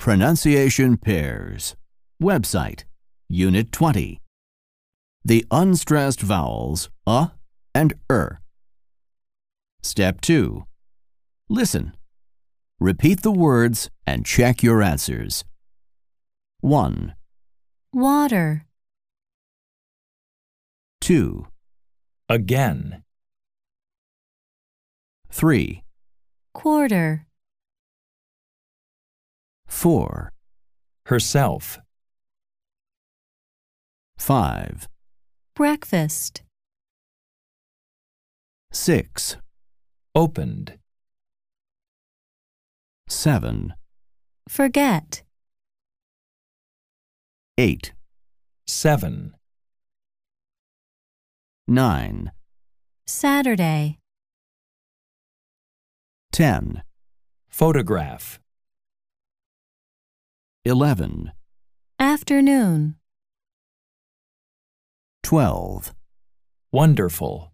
Pronunciation Pairs. Website, Unit 20. The unstressed vowels and Step 2. Listen. Repeat the words and check your answers. 1, water, 2, again, 3, quarter, 4, herself, 5, breakfast, 6, opened, 7, forget, 8, 7, 9, Saturday, 10, photograph, 11, afternoon, 12, wonderful.